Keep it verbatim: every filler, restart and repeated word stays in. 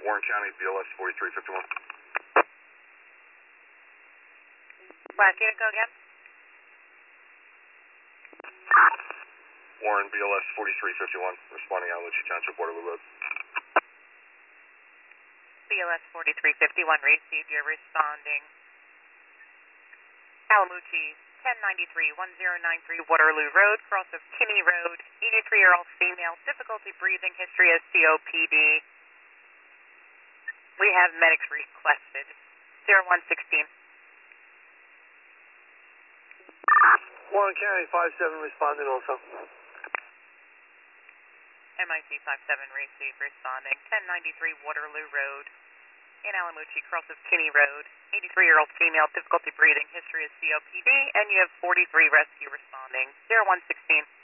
Warren County, B L S forty-three fifty-one. Last unit, go again. Warren, B L S forty-three fifty-one, responding Alamucci Township, Waterloo Road. B L S forty-three fifty-one, received. You're responding. Alamucci, ten ninety-three, ten ninety-three Waterloo Road, cross of Kinney Road, eighty-three-year-old female, difficulty breathing, history of C O P D. We have medics requested. zero one sixteen. Warren County, five seven responding also. M I C five seven received, responding. ten ninety-three Waterloo Road in Alamucci, cross of Kinney Road, eighty-three-year-old female, difficulty breathing, history of C O P D, and you have forty-three rescue responding. zero one sixteen.